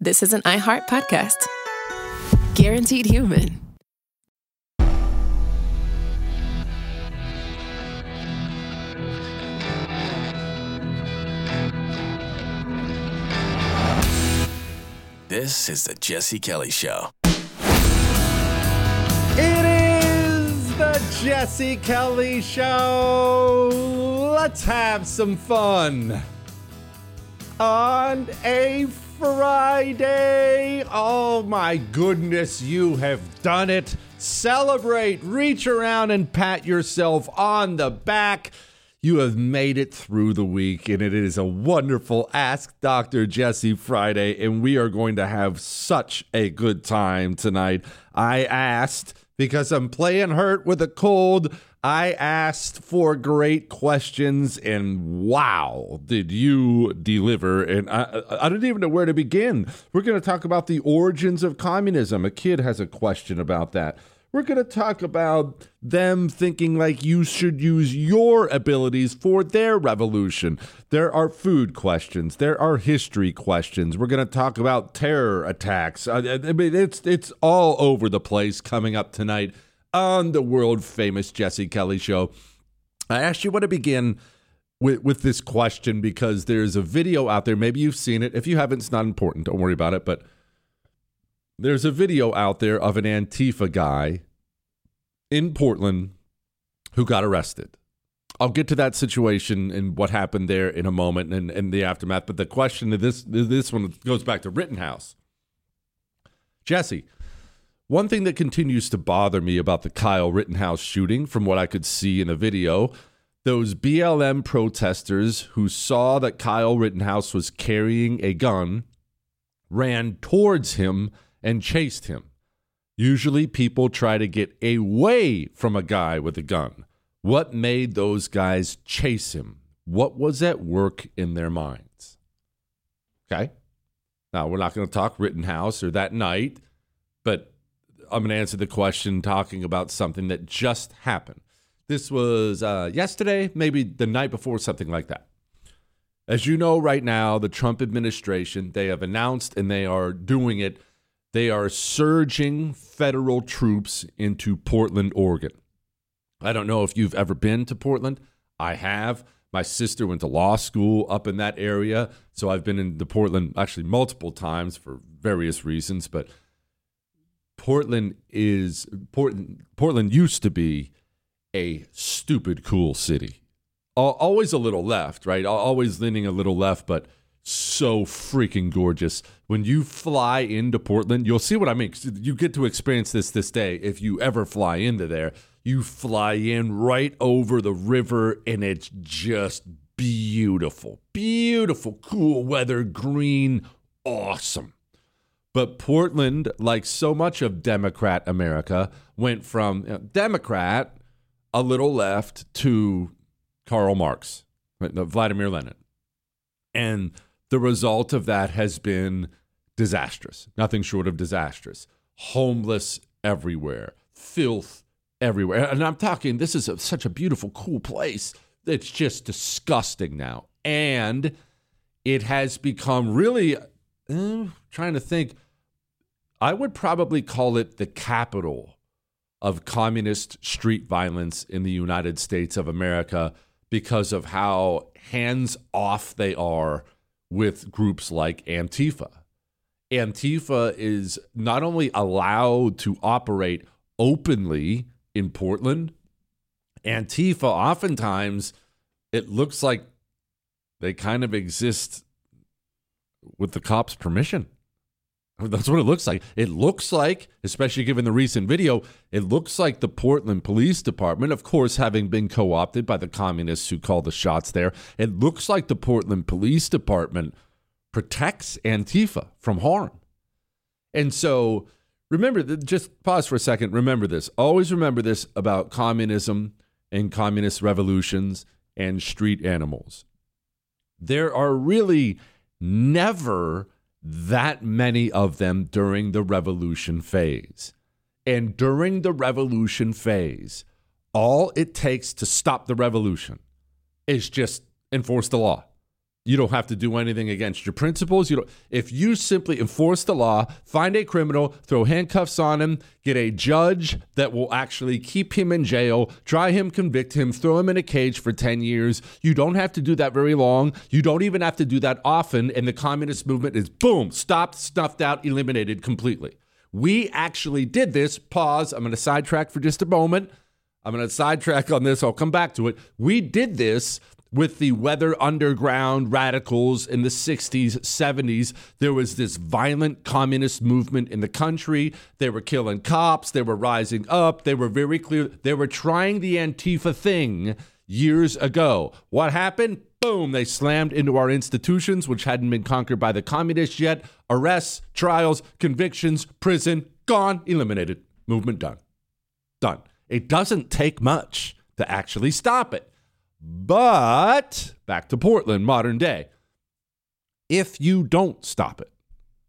This is an iHeart podcast. Guaranteed human. This is the Jesse Kelly Show. It is the Jesse Kelly Show. Let's have some fun on a Friday. Oh my goodness, you have done it. Celebrate, reach around and pat yourself on the back. You have made it through the week, and it is a wonderful Ask Dr. Jesse Friday, and we are going to have such a good time tonight. I asked, because I'm playing hurt with a cold, I asked for great questions, and wow, did you deliver. And I don't even know where to begin. We're going to talk about the origins of communism. A kid has a question about that. We're going to talk about them thinking like you should use your abilities for their revolution. There are food questions. There are history questions. We're going to talk about terror attacks. I mean, it's all over the place coming up tonight on the world famous Jesse Kelly Show. I actually want to begin with this question because there's a video out there. Maybe you've seen it. If you haven't, it's not important. Don't worry about it. But there's a video out there of an Antifa guy in Portland who got arrested. I'll get to that situation and what happened there in a moment and the aftermath. But the question of this one goes back to Rittenhouse. Jesse, one thing that continues to bother me about the Kyle Rittenhouse shooting, from what I could see in the video, those BLM protesters who saw that Kyle Rittenhouse was carrying a gun ran towards him and chased him. Usually people try to get away from a guy with a gun. What made those guys chase him? What was at work in their minds? Okay. Now, we're not going to talk Rittenhouse or that night, but I'm going to answer the question talking about something that just happened. This was yesterday, maybe the night before, something like that. As you know, right now, the Trump administration, they have announced, and they are doing it, they are surging federal troops into Portland, Oregon. I don't know if you've ever been to Portland. I have. My sister went to law school up in that area, so I've been into Portland actually multiple times for various reasons, but Portland used to be a stupid cool city. Always a little left, right? Always leaning a little left, but so freaking gorgeous. When you fly into Portland, you'll see what I mean. You get to experience this day. If you ever fly into there, you fly in right over the river, and it's just beautiful. Beautiful, cool weather, green, awesome. But Portland, like so much of Democrat America, went from Democrat, a little left, to Karl Marx, right? Vladimir Lenin. And the result of that has been disastrous, nothing short of disastrous. Homeless everywhere, filth everywhere. And I'm talking, this is such a beautiful, cool place. It's just disgusting now. And it has become really, trying to think, I would probably call it the capital of communist street violence in the United States of America because of how hands-off they are with groups like Antifa. Antifa is not only allowed to operate openly in Portland, Antifa oftentimes, it looks like they kind of exist with the cops' permission. That's what it looks like. It looks like, especially given the recent video, it looks like the Portland Police Department, of course, having been co-opted by the communists who call the shots there, it looks like the Portland Police Department protects Antifa from harm. And so, remember, just pause for a second. Remember this. Always remember this about communism and communist revolutions and street animals. There are really never that many of them during the revolution phase. And during the revolution phase, all it takes to stop the revolution is just enforce the law. You don't have to do anything against your principles. If you simply enforce the law, find a criminal, throw handcuffs on him, get a judge that will actually keep him in jail, try him, convict him, throw him in a cage for 10 years. You don't have to do that very long. You don't even have to do that often. And the communist movement is, boom, stopped, snuffed out, eliminated completely. We actually did this. Pause. I'm going to sidetrack for just a moment. I'm going to sidetrack on this. I'll come back to it. We did this with the Weather Underground radicals in the 60s, 70s. There was this violent communist movement in the country. They were killing cops. They were rising up. They were very clear. They were trying the Antifa thing years ago. What happened? Boom, they slammed into our institutions, which hadn't been conquered by the communists yet. Arrests, trials, convictions, prison, gone, eliminated. Movement done. Done. It doesn't take much to actually stop it. But back to Portland, modern day. If you don't stop it,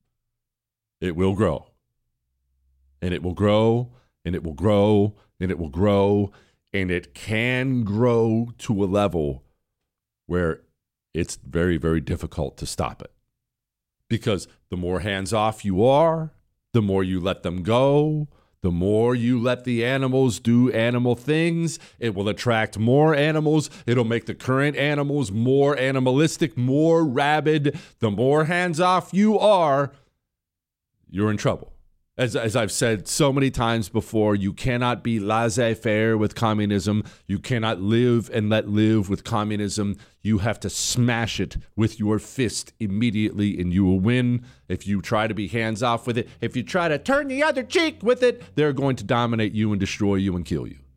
it will grow. And it will grow, and it will grow, and it will grow, and it can grow to a level where it's very, very difficult to stop it. Because the more hands-off you are, the more you let them go, the more you let the animals do animal things, it will attract more animals. It'll make the current animals more animalistic, more rabid. The more hands-off you are, you're in trouble. As I've said so many times before, you cannot be laissez-faire with communism. You cannot live and let live with communism. You have to smash it with your fist immediately, and you will win. If you try to be hands-off with it, if you try to turn the other cheek with it, they're going to dominate you and destroy you and kill you.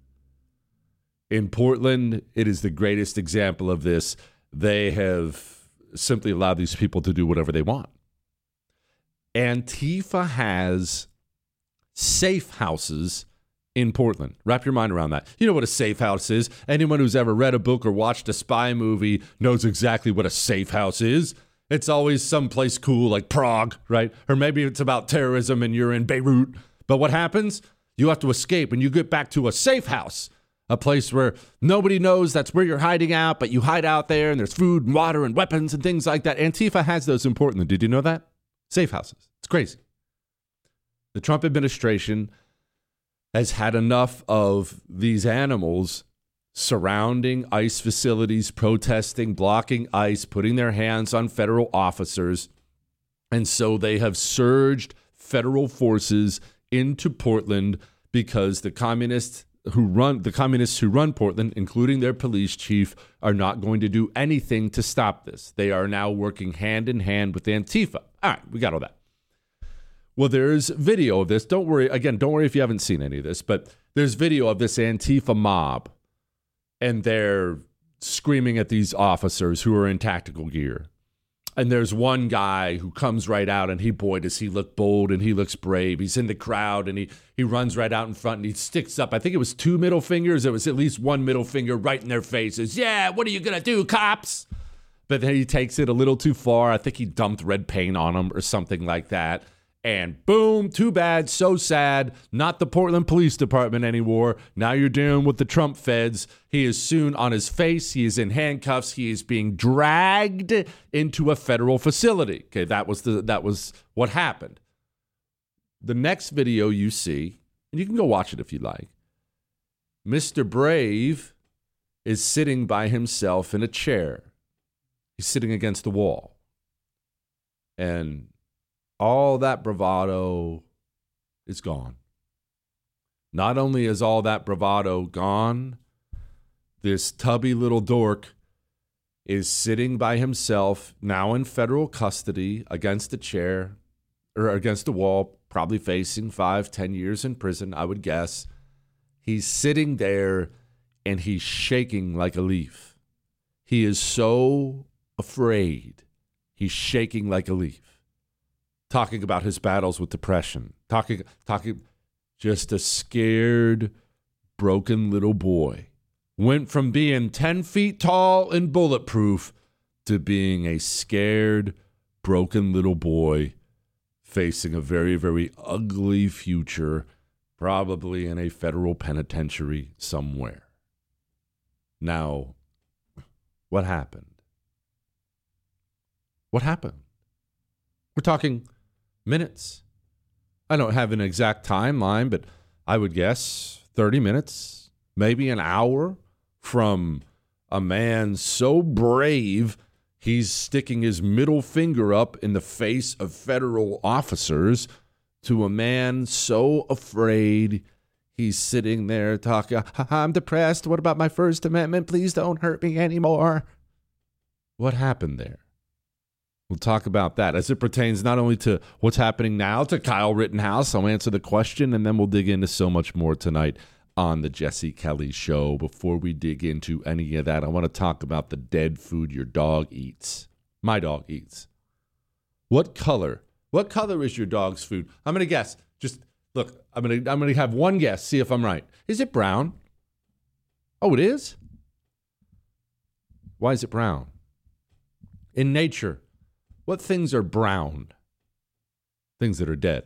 In Portland, it is the greatest example of this. They have simply allowed these people to do whatever they want. Antifa has safe houses in Portland. Wrap your mind around that. You know what a safe house is. Anyone who's ever read a book or watched a spy movie knows exactly what a safe house is. It's always someplace cool like Prague, right? Or maybe it's about terrorism and you're in Beirut. But what happens? You have to escape and you get back to a safe house, a place where nobody knows that's where you're hiding out, but you hide out there and there's food and water and weapons and things like that. Antifa has those in Portland. Did you know that? Safe houses. It's crazy. The Trump administration has had enough of these animals surrounding ICE facilities, protesting, blocking ICE, putting their hands on federal officers. And so they have surged federal forces into Portland because the communists who run Portland, including their police chief, are not going to do anything to stop this. They are now working hand in hand with Antifa. All right, we got all that. Well, there's video of this. Don't worry if you haven't seen any of this, but there's video of this Antifa mob, and they're screaming at these officers who are in tactical gear. And there's one guy who comes right out, and does he look bold and he looks brave. He's in the crowd, and he runs right out in front, and he sticks up. I think it was 2 middle fingers. It was at least one middle finger right in their faces. Yeah, what are you going to do, cops? But then he takes it a little too far. I think he dumped red paint on them or something like that. And boom, too bad, so sad. Not the Portland Police Department anymore. Now you're dealing with the Trump feds. He is soon on his face. He is in handcuffs. He is being dragged into a federal facility. Okay, that was what happened. The next video you see, and you can go watch it if you like, Mr. Brave is sitting by himself in a chair. He's sitting against the wall. And all that bravado is gone. Not only is all that bravado gone, this tubby little dork is sitting by himself, now in federal custody, against a chair, or against a wall, probably facing 5-10 years in prison, I would guess. He's sitting there, and he's shaking like a leaf. He is so afraid. He's shaking like a leaf. Talking about his battles with depression, talking, just a scared, broken little boy. Went from being 10 feet tall and bulletproof to being a scared, broken little boy facing a very, very ugly future, probably in a federal penitentiary somewhere. Now, what happened? What happened? We're talking minutes. I don't have an exact timeline, but I would guess 30 minutes, maybe an hour from a man so brave he's sticking his middle finger up in the face of federal officers to a man so afraid he's sitting there talking, I'm depressed. What about my First Amendment? Please don't hurt me anymore. What happened there? We'll talk about that as it pertains not only to what's happening now to Kyle Rittenhouse. I'll answer the question, and then we'll dig into so much more tonight on the Jesse Kelly Show. Before we dig into any of that, I want to talk about the dead food your dog eats. My dog eats. What color? What color is your dog's food? I'm going to guess. Just look, I'm going to have one guess, see if I'm right. Is it brown? Oh, it is? Why is it brown? In nature, what things are brown? Things that are dead.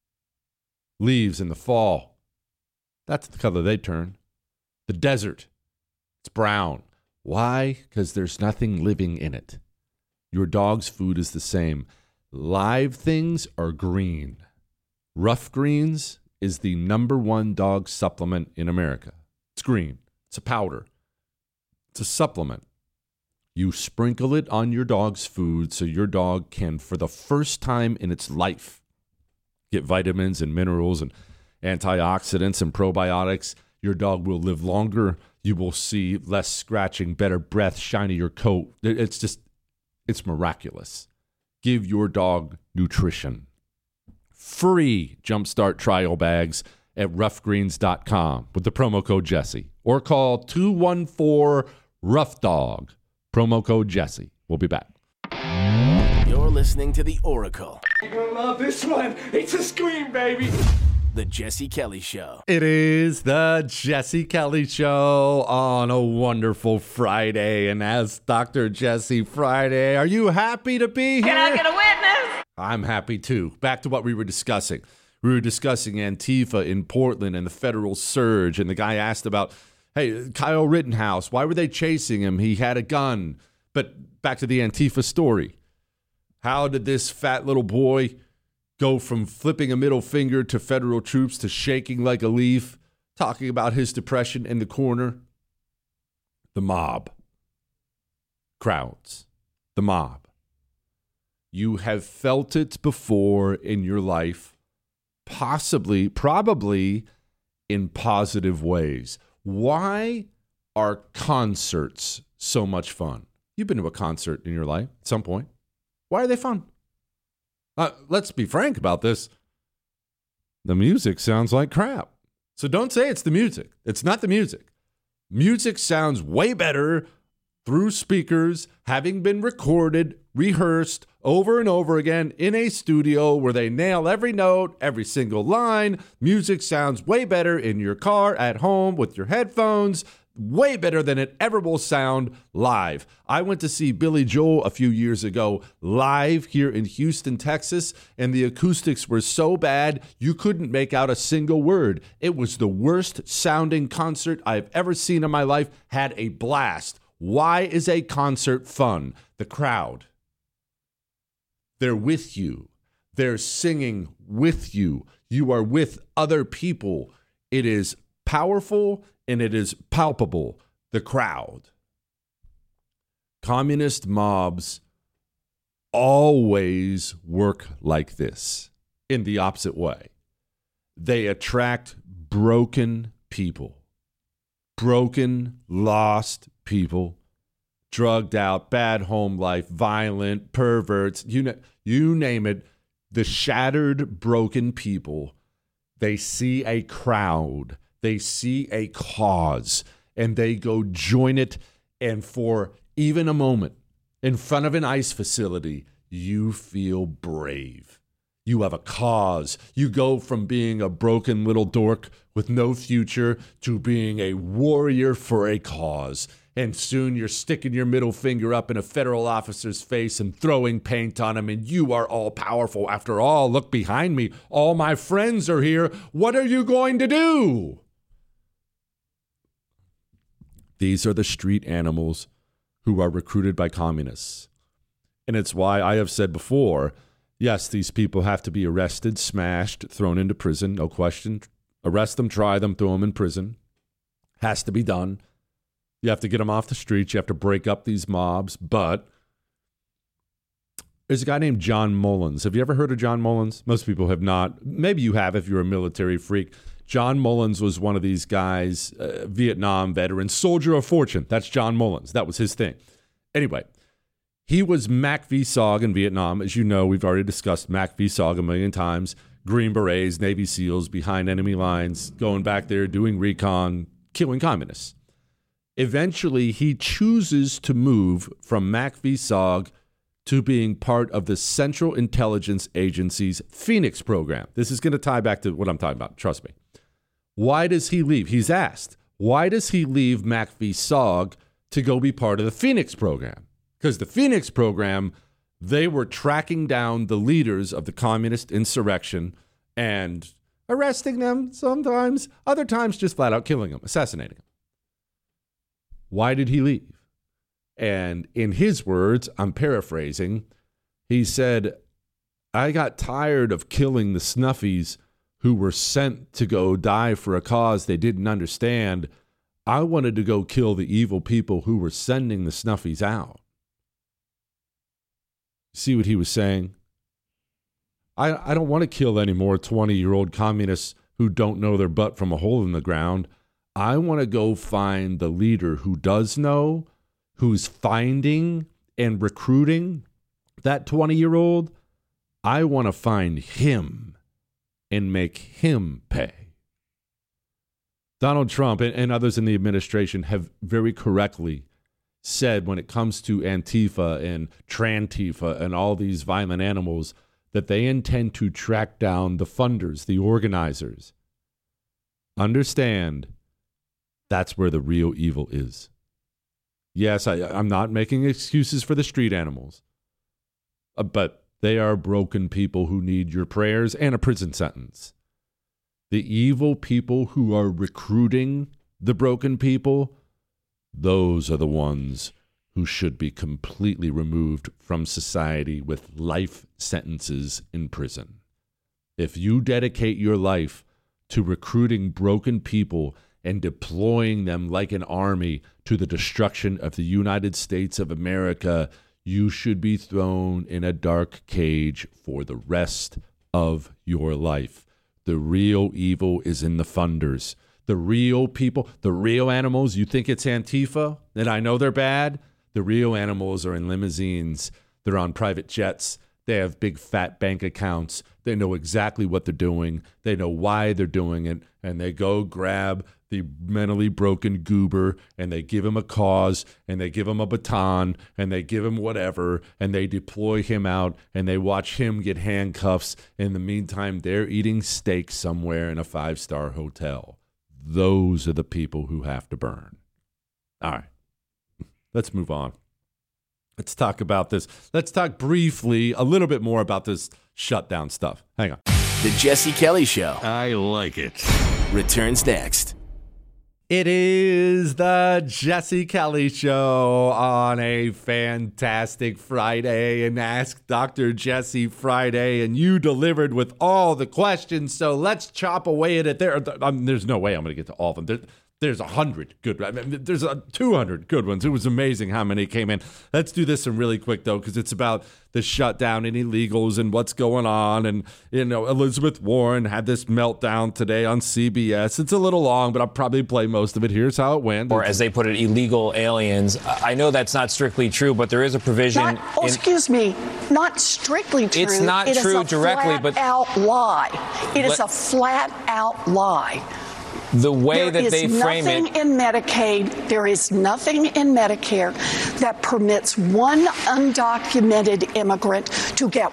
Leaves in the fall. That's the color they turn. The desert, it's brown. Why? Because there's nothing living in it. Your dog's food is the same. Live things are green. Rough Greens is the #1 dog supplement in America. It's green. It's a powder. It's a supplement. You sprinkle it on your dog's food so your dog can, for the first time in its life, get vitamins and minerals and antioxidants and probiotics. Your dog will live longer. You will see less scratching, better breath, shinier coat. It's miraculous. Give your dog nutrition. Free Jumpstart trial bags at roughgreens.com with the promo code Jesse. Or call 214-ROUGH-DOG. Promo code Jesse. We'll be back. You're listening to The Oracle. You're gonna love this one. It's a scream, baby. The Jesse Kelly Show. It is the Jesse Kelly Show on a wonderful Friday. And as Dr. Jesse Friday, are you happy to be here? Can I get a witness? I'm happy too. Back to what we were discussing. We were discussing Antifa in Portland and the federal surge. And the guy asked about, hey, Kyle Rittenhouse, why were they chasing him? He had a gun. But back to the Antifa story. How did this fat little boy go from flipping a middle finger to federal troops to shaking like a leaf, talking about his depression in the corner? The mob. Crowds. The mob. You have felt it before in your life, possibly, probably in positive ways. Why are concerts so much fun? You've been to a concert in your life at some point. Why are they fun? Let's be frank about this. The music sounds like crap. So don't say it's the music. It's not the music. Music sounds way better through speakers, having been recorded, rehearsed over and over again in a studio where they nail every note, every single line. Music sounds way better in your car, at home, with your headphones. Way better than it ever will sound live. I went to see Billy Joel a few years ago live here in Houston, Texas, and the acoustics were so bad you couldn't make out a single word. It was the worst sounding concert I've ever seen in my life. Had a blast. Why is a concert fun? The crowd. They're with you. They're singing with you. You are with other people. It is powerful and it is palpable. The crowd. Communist mobs always work like this, in the opposite way. They attract broken people. Broken, lost people. Drugged out, bad home life, violent, perverts, you name it. The shattered, broken people, they see a crowd. They see a cause and they go join it. And for even a moment in front of an ICE facility, you feel brave. You have a cause. You go from being a broken little dork with no future to being a warrior for a cause. And soon you're sticking your middle finger up in a federal officer's face and throwing paint on him, and you are all powerful. After all, look behind me. All my friends are here. What are you going to do? These are the street animals who are recruited by communists. And it's why I have said before, yes, these people have to be arrested, smashed, thrown into prison, no question. Arrest them, try them, throw them in prison. Has to be done. You have to get them off the streets. You have to break up these mobs. But there's a guy named John Mullins. Have you ever heard of John Mullins? Most people have not. Maybe you have if you're a military freak. John Mullins was one of these guys, Vietnam veteran, soldier of fortune. That's John Mullins. That was his thing. Anyway, he was MACV-SOG in Vietnam. As you know, we've already discussed MACV-SOG a million times. Green Berets, Navy SEALs behind enemy lines, going back there, doing recon, killing communists. Eventually, he chooses to move from MACV-SOG to being part of the Central Intelligence Agency's Phoenix program. This is going to tie back to what I'm talking about. Trust me. Why does he leave? He's asked, why does he leave MACV-SOG to go be part of the Phoenix program? Because the Phoenix program, they were tracking down the leaders of the communist insurrection and arresting them sometimes, other times just flat out killing them, assassinating them. Why did he leave? And in his words, I'm paraphrasing, he said, I got tired of killing the snuffies who were sent to go die for a cause they didn't understand. I wanted to go kill the evil people who were sending the snuffies out. See what he was saying? I don't want to kill any more 20-year-old communists who don't know their butt from a hole in the ground. I want to go find the leader who does know, who's finding and recruiting that 20-year-old. I want to find him and make him pay. Donald Trump and others in the administration have very correctly said when it comes to Antifa and Trantifa and all these violent animals that they intend to track down the funders, the organizers. Understand, that's where the real evil is. Yes, I'm not making excuses for the street animals, but they are broken people who need your prayers and a prison sentence. The evil people who are recruiting the broken people, those are the ones who should be completely removed from society with life sentences in prison. If you dedicate your life to recruiting broken people and deploying them like an army to the destruction of the United States of America, you should be thrown in a dark cage for the rest of your life. The real evil is in the funders. The real people, the real animals, you think it's Antifa, and I know they're bad. The real animals are in limousines. They're on private jets. They have big fat bank accounts. They know exactly what they're doing. They know why they're doing it. And they go grab the mentally broken goober and they give him a cause and they give him a baton and they give him whatever and they deploy him out and they watch him get handcuffs. In the meantime, they're eating steak somewhere in a 5-star hotel. Those are the people who have to burn. All right, let's move on. Let's talk about this. Let's talk briefly a little bit more about this shutdown stuff. Hang on. The Jesse Kelly Show I like it. returns next. It is the Jesse Kelly Show on a fantastic Friday, and Ask Dr. Jesse Friday, and you delivered with all the questions, so let's chop away at it. There's no way I'm going to get to all of them. There's 100 good. There's 200 good ones. It was amazing how many came in. Let's do this one really quick, though, because it's about the shutdown and illegals and what's going on. And, you know, Elizabeth Warren had this meltdown today on CBS. It's a little long, but I'll probably play most of it. Here's how it went. Or as they put it, illegal aliens. I know that's not strictly true, but there is a provision. Excuse me, not strictly true. It's not true directly, but flat-out lie. It is a flat-out lie. The way that they frame it. There is nothing in Medicare that permits one undocumented immigrant to get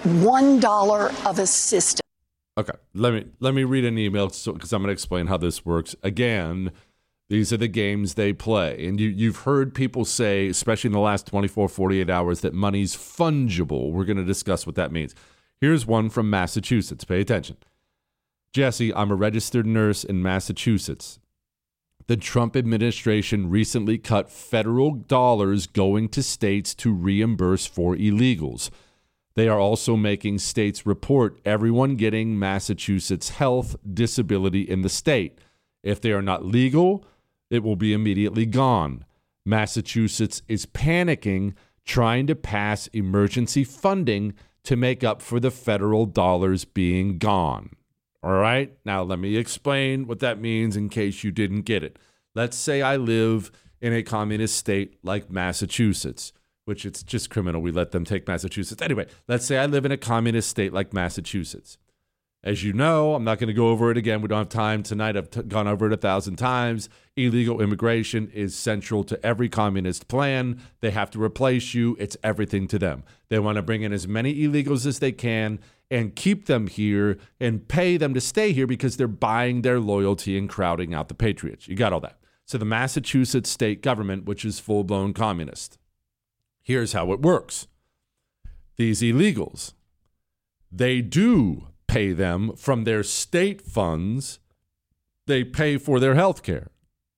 $1 of assistance. Okay, let me read an email because I'm going to explain how this works. Again, these are the games they play. And you've heard people say, especially in the last 24, 48 hours, that money's fungible. We're going to discuss what that means. Here's one from Massachusetts. Pay attention. Jesse, I'm a registered nurse in Massachusetts. The Trump administration recently cut federal dollars going to states to reimburse for illegals. They are also making states report everyone getting Massachusetts health disability in the state. If they are not legal, it will be immediately gone. Massachusetts is panicking, trying to pass emergency funding to make up for the federal dollars being gone. All right? Now, let me explain what that means in case you didn't get it. Let's say I live in a communist state like Massachusetts, which it's just criminal. We let them take Massachusetts. Anyway, let's say I live in a communist state like Massachusetts. As you know, I'm not going to go over it again. We don't have time tonight. I've gone over it 1,000 times. Illegal immigration is central to every communist plan. They have to replace you. It's everything to them. They want to bring in as many illegals as they can and keep them here and pay them to stay here because they're buying their loyalty and crowding out the patriots. You got all that. So the Massachusetts state government, which is full-blown communist. Here's how it works. These illegals, they do pay them from their state funds. They pay for their health care.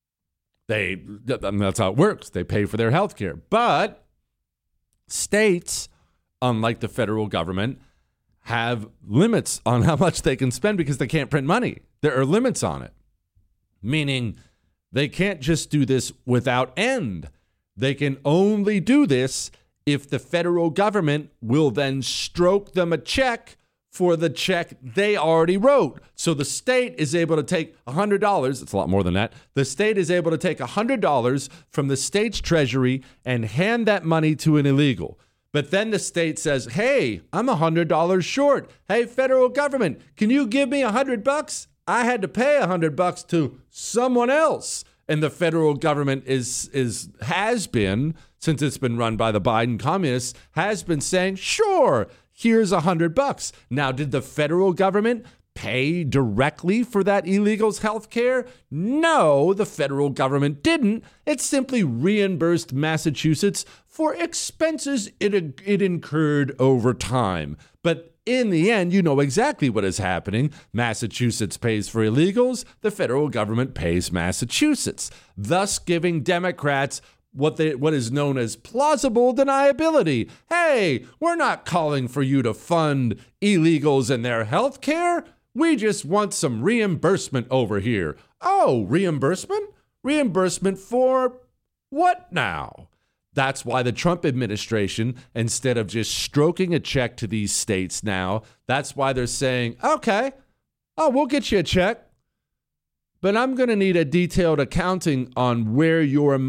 That's how it works. They pay for their health care. But states, unlike the federal government, have limits on how much they can spend because they can't print money. There are limits on it, meaning they can't just do this without end. They can only do this if the federal government will then stroke them a check for the check they already wrote. So the state is able to take $100. It's a lot more than that. The state is able to take $100 from the state's treasury and hand that money to an illegal. But then the state says, hey, I'm $100 short. Hey, federal government, can you give me $100? I had to pay $100 to someone else. And the federal government has been, since it's been run by the Biden communists, has been saying, sure, here's $100. Now, did the federal government pay directly for that illegal's health care? No, the federal government didn't. It simply reimbursed Massachusetts for expenses it incurred over time. But in the end, you know exactly what is happening. Massachusetts pays for illegals. The federal government pays Massachusetts, thus giving Democrats what is known as plausible deniability. Hey, we're not calling for you to fund illegals and their health care. We just want some reimbursement over here. Oh, reimbursement? Reimbursement for what now? That's why the Trump administration, instead of just stroking a check to these states now, that's why they're saying, okay, we'll get you a check. But I'm going to need a detailed accounting on where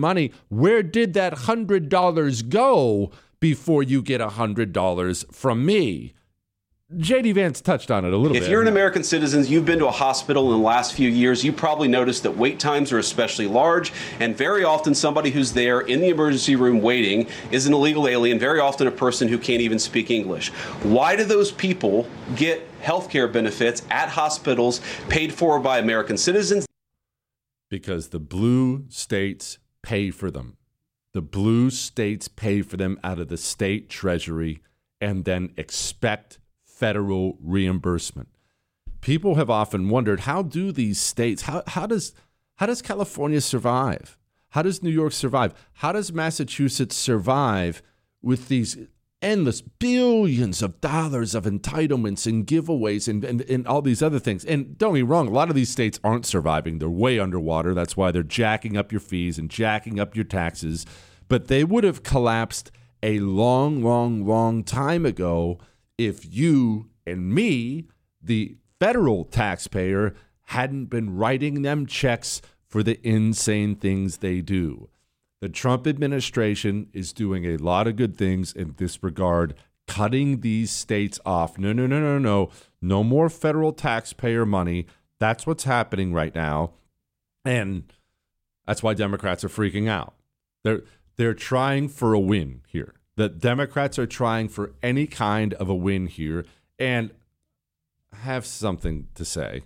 did that $100 go before you get $100 from me? J.D. Vance touched on it a little bit. If you're an American citizen, you've been to a hospital in the last few years, you probably noticed that wait times are especially large, and very often somebody who's there in the emergency room waiting is an illegal alien, very often a person who can't even speak English. Why do those people get health care benefits at hospitals paid for by American citizens? Because the blue states pay for them. The blue states pay for them out of the state treasury and then expect federal reimbursement. People have often wondered, how do these states, how does California survive? How does New York survive? How does Massachusetts survive with these endless billions of dollars of entitlements and giveaways and all these other things? And don't get me wrong, a lot of these states aren't surviving. They're way underwater. That's why they're jacking up your fees and jacking up your taxes. But they would have collapsed a long, long, long time ago if you and me, the federal taxpayer, hadn't been writing them checks for the insane things they do. The Trump administration is doing a lot of good things in this regard, cutting these states off. No. No more federal taxpayer money. That's what's happening right now. And that's why Democrats are freaking out. They're trying for a win here. The Democrats are trying for any kind of a win here, and I have something to say.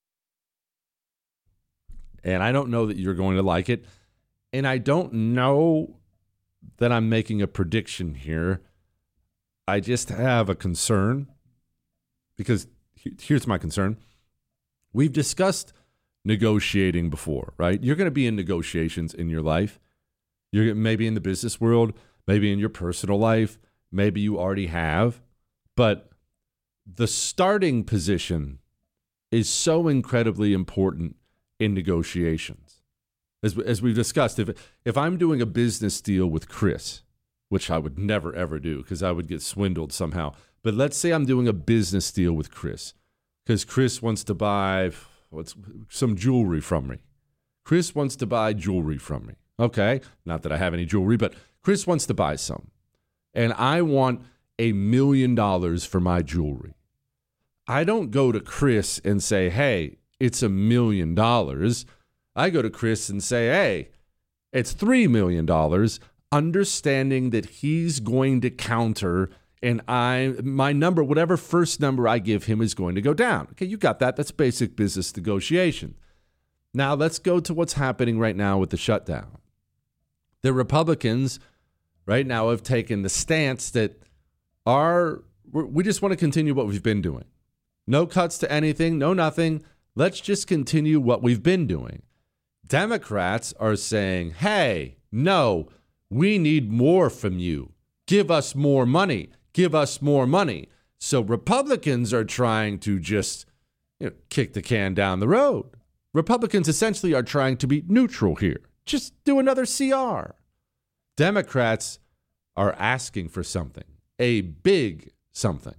And I don't know that you're going to like it, and I don't know that I'm making a prediction here. I just have a concern, because here's my concern. We've discussed negotiating before, right? You're going to be in negotiations in your life. You're maybe in the business world, maybe in your personal life, maybe you already have. But the starting position is so incredibly important in negotiations. As we've discussed, if I'm doing a business deal with Chris, which I would never, ever do because I would get swindled somehow. But let's say I'm doing a business deal with Chris because Chris wants to buy some jewelry from me. Chris wants to buy jewelry from me. Okay, not that I have any jewelry, but Chris wants to buy some. And I want $1 million for my jewelry. I don't go to Chris and say, hey, it's $1 million. I go to Chris and say, hey, it's $3 million, understanding that he's going to counter and my number, whatever first number I give him is going to go down. Okay, you got that. That's basic business negotiation. Now let's go to what's happening right now with the shutdown. The Republicans right now have taken the stance that we just want to continue what we've been doing. No cuts to anything, no nothing. Let's just continue what we've been doing. Democrats are saying, hey, no, we need more from you. Give us more money. Give us more money. So Republicans are trying to just kick the can down the road. Republicans essentially are trying to be neutral here. Just do another CR. Democrats are asking for something, a big something.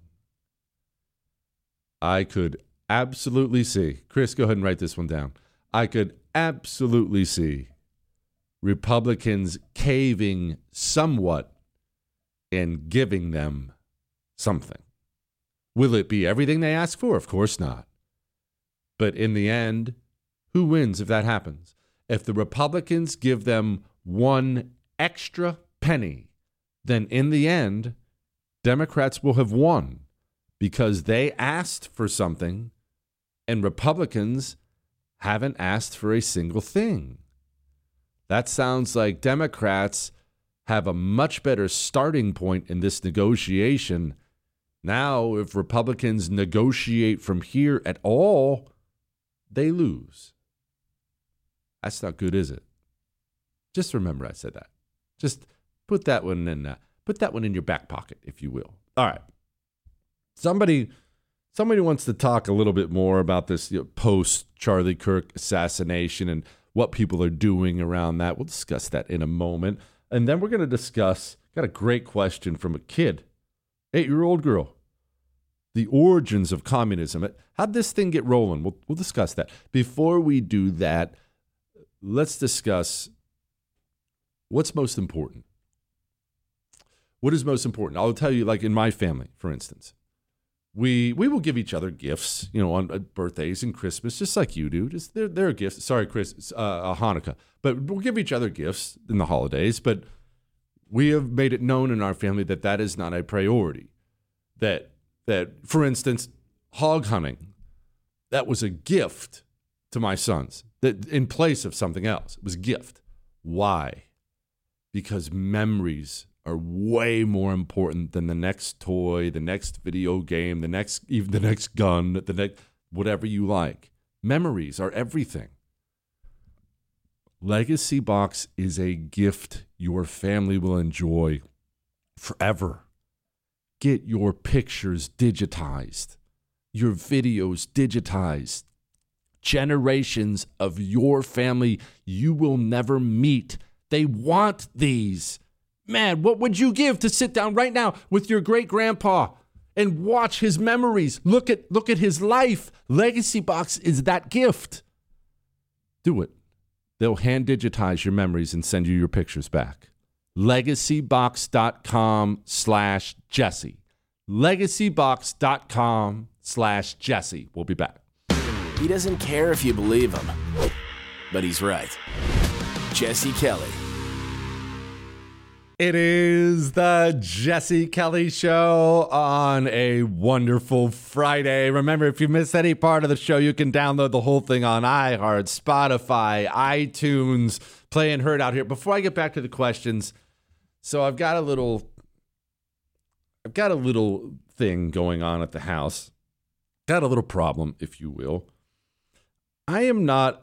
I could absolutely see, Chris, go ahead and write this one down. I could absolutely see Republicans caving somewhat and giving them something. Will it be everything they ask for? Of course not. But in the end, who wins if that happens? If the Republicans give them one extra penny, then in the end, Democrats will have won because they asked for something and Republicans haven't asked for a single thing. That sounds like Democrats have a much better starting point in this negotiation. Now, if Republicans negotiate from here at all, they lose. That's not good, is it? Just remember I said that. Just put that one in your back pocket, if you will. All right. Somebody wants to talk a little bit more about this post Charlie Kirk assassination and what people are doing around that. We'll discuss that in a moment. And then we're going to discuss, got a great question from a kid, 8-year-old girl, the origins of communism. How'd this thing get rolling? We'll discuss that. Before we do that, let's discuss what's most important. What is most important? I'll tell you, like in my family, for instance, we will give each other gifts, on birthdays and Christmas, just like you do. Just they're gifts. Sorry, Chris, Hanukkah. But we'll give each other gifts in the holidays. But we have made it known in our family that is not a priority. That for instance, hog hunting, that was a gift to my sons. That in place of something else, it was a gift. Why? Because memories are way more important than the next toy, the next video game, the next gun, the next whatever you like. Memories are everything. Legacy Box is a gift your family will enjoy forever. Get your pictures digitized, your videos digitized. Generations of your family you will never meet. They want these. Man, what would you give to sit down right now with your great-grandpa and watch his memories? Look at his life. Legacy Box is that gift. Do it. They'll hand digitize your memories and send you your pictures back. LegacyBox.com/Jesse. LegacyBox.com/Jesse. We'll be back. He doesn't care if you believe him, but he's right. Jesse Kelly. It is the Jesse Kelly Show on a wonderful Friday. Remember, if you missed any part of the show, you can download the whole thing on iHeart, Spotify, iTunes, Play and Heard out here. Before I get back to the questions, so I've got a little thing going on at the house. Got a little problem, if you will. I'm not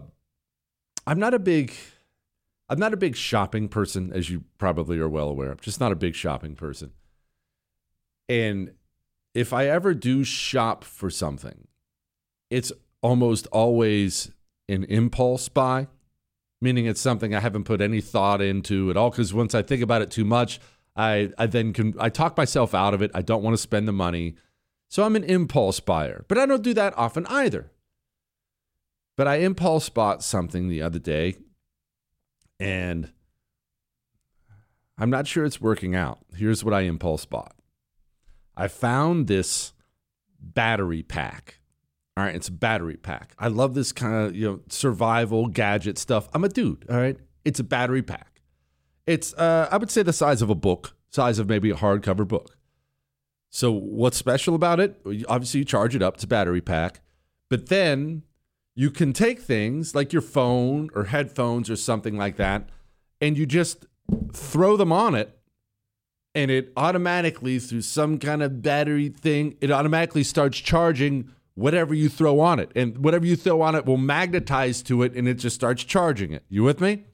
a big shopping person, as you probably are well aware. I'm just not a big shopping person. And if I ever do shop for something, it's almost always an impulse buy, meaning it's something I haven't put any thought into at all. Because once I think about it too much, I talk myself out of it. I don't want to spend the money. So I'm an impulse buyer, but I don't do that often either. But I impulse bought something the other day, and I'm not sure it's working out. Here's what I impulse bought. I found this battery pack. All right, it's a battery pack. I love this kind of, survival gadget stuff. I'm a dude, all right? It's a battery pack. It's, I would say the size of a book, size of maybe a hardcover book. So what's special about it? Obviously, you charge it up. It's a battery pack. But then you can take things like your phone or headphones or something like that, and you just throw them on it, and it automatically, through some kind of battery thing, it automatically starts charging whatever you throw on it. And whatever you throw on it will magnetize to it, and it just starts charging it. You with me?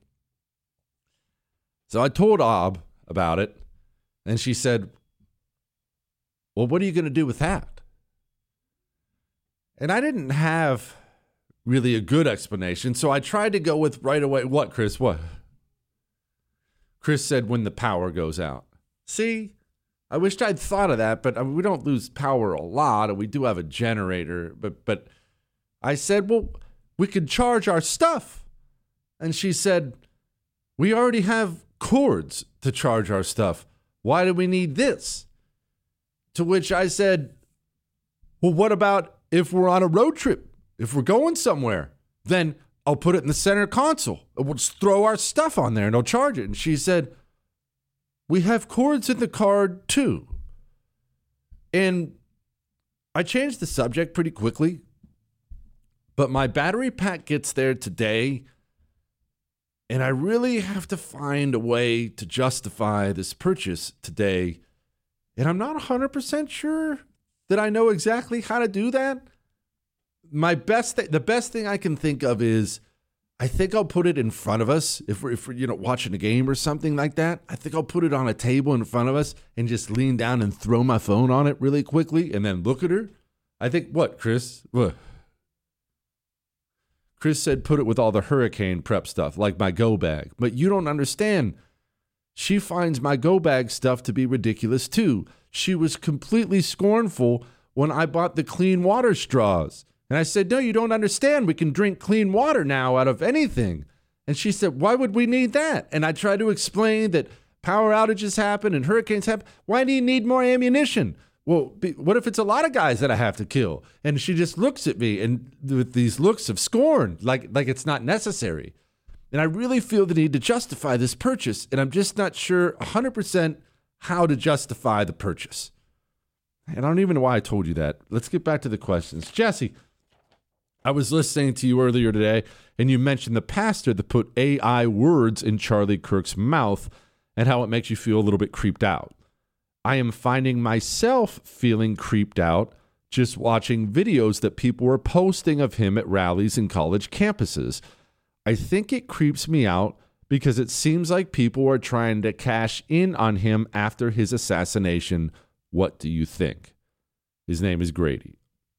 So I told Ob about it, and she said, well, what are you going to do with that? And I didn't have really a good explanation, so I tried to go with right away. What, Chris? What? Chris said when the power goes out. See, I wished I'd thought of that, but we don't lose power a lot, and we do have a generator. But I said, well, we could charge our stuff. And she said, we already have cords to charge our stuff. Why do we need this? To which I said, well, what about if we're on a road trip? If we're going somewhere, then I'll put it in the center console. We'll just throw our stuff on there and I'll charge it. And she said, we have cords in the car too. And I changed the subject pretty quickly, but my battery pack gets there today, and I really have to find a way to justify this purchase today. And I'm not 100% sure that I know exactly how to do that. The best thing I can think of is, I think I'll put it in front of us if we're watching a game or something like that. I think I'll put it on a table in front of us and just lean down and throw my phone on it really quickly and then look at her. I think, what, Chris? What? Chris said put it with all the hurricane prep stuff, like my go bag. But you don't understand. She finds my go bag stuff to be ridiculous too. She was completely scornful when I bought the clean water straws. And I said, no, you don't understand. We can drink clean water now out of anything. And she said, why would we need that? And I tried to explain that power outages happen and hurricanes happen. Why do you need more ammunition? Well, what if it's a lot of guys that I have to kill? And she just looks at me and with these looks of scorn, like it's not necessary. And I really feel the need to justify this purchase. And I'm just not sure 100% how to justify the purchase. And I don't even know why I told you that. Let's get back to the questions. Jesse, I was listening to you earlier today, and you mentioned the pastor that put AI words in Charlie Kirk's mouth and how it makes you feel a little bit creeped out. I am finding myself feeling creeped out just watching videos that people were posting of him at rallies and college campuses. I think it creeps me out because it seems like people are trying to cash in on him after his assassination. What do you think? His name is Grady.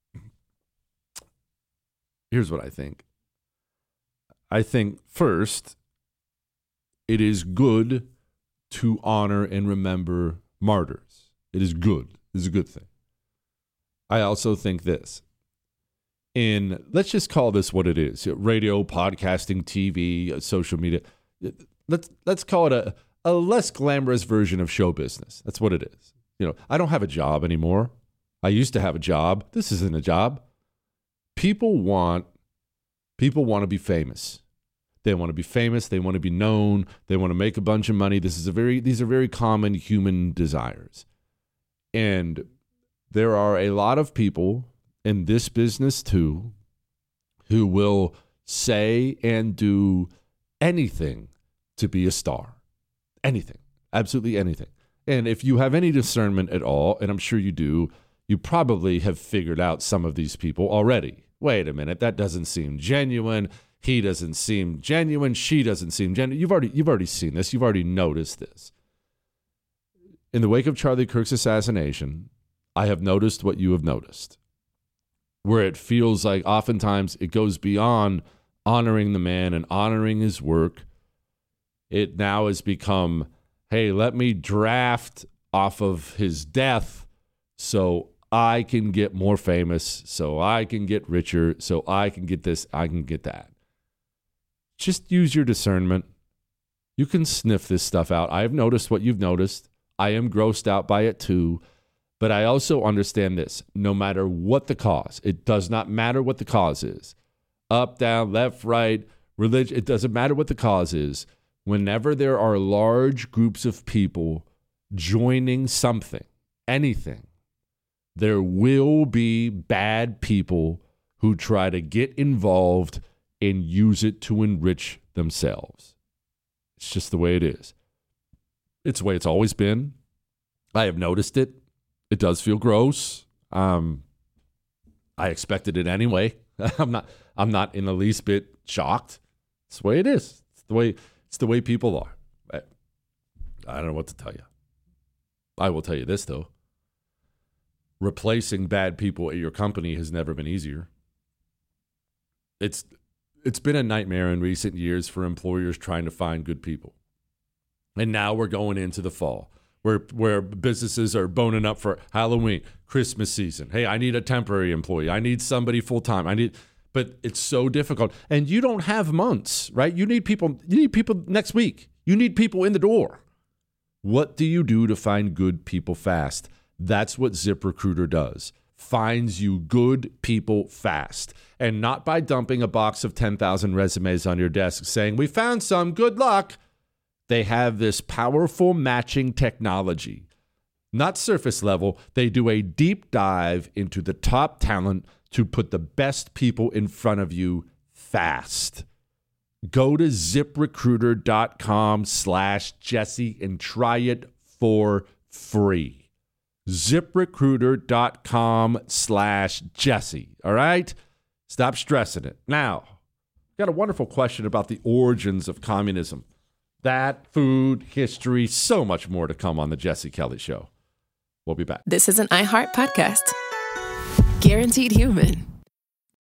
Here's what I think. I think, first, it is good to honor and remember martyrs. It is good. It is a good thing. I also think this. Let's just call this what it is. Radio, podcasting, TV, social media. Let's call it a less glamorous version of show business. That's what it is. I don't have a job anymore. I used to have a job. This isn't a job. People want to be famous. They want to be famous. They want to be known. They want to make a bunch of money. These are very common human desires. And there are a lot of people in this business too who will say and do anything to be a star. Anything. Absolutely anything. And if you have any discernment at all, and I'm sure you do, you probably have figured out some of these people already. Wait a minute, that doesn't seem genuine. He doesn't seem genuine. She doesn't seem genuine. You've already seen this. You've already noticed this. In the wake of Charlie Kirk's assassination, I have noticed what you have noticed, where it feels like oftentimes it goes beyond honoring the man and honoring his work. It now has become, hey, let me draft off of his death so I can get more famous, so I can get richer, so I can get this, I can get that. Just use your discernment. You can sniff this stuff out. I have noticed what you've noticed. I am grossed out by it too. But I also understand this. No matter what the cause, it does not matter what the cause is. Up, down, left, right, religion, it doesn't matter what the cause is. Whenever there are large groups of people joining something, anything, there will be bad people who try to get involved and use it to enrich themselves. It's just the way it is. It's the way it's always been. I have noticed it. It does feel gross. I expected it anyway. I'm not in the least bit shocked. It's the way it is. It's the way people are. I don't know what to tell you. I will tell you this though. Replacing bad people at your company has never been easier. It's been a nightmare in recent years for employers trying to find good people. And now we're going into the fall where businesses are boning up for Halloween, Christmas season. Hey, I need a temporary employee. I need somebody full-time. But it's so difficult. And you don't have months, right? You need people next week. You need people in the door. What do you do to find good people fast? That's what ZipRecruiter does. Finds you good people fast. And not by dumping a box of 10,000 resumes on your desk saying, we found some, good luck. They have this powerful matching technology. Not surface level. They do a deep dive into the top talent to put the best people in front of you fast. Go to ZipRecruiter.com/Jesse and try it for free. ZipRecruiter.com/Jesse. All right? Stop stressing it. Now, got a wonderful question about the origins of communism. That, food, history, so much more to come on the Jesse Kelly Show. We'll be back. This is an iHeart podcast. Guaranteed Human.